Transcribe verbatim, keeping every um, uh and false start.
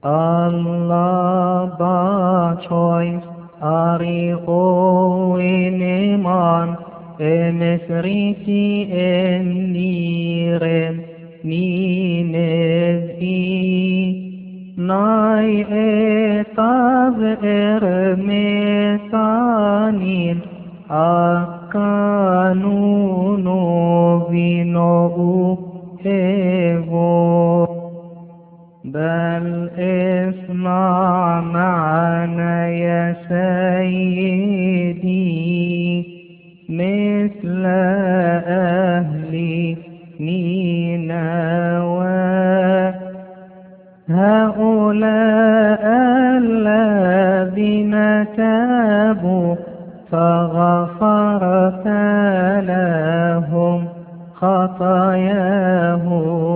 Allah by choice Ari o ineman Emesriti en nirem Ninezi Nai etav ermesanin Akanu novino evo بل اسمع معنا يا سيدي مثل أهل نينوى هؤلاء الذين تابوا فغفرت لهم خطاياهم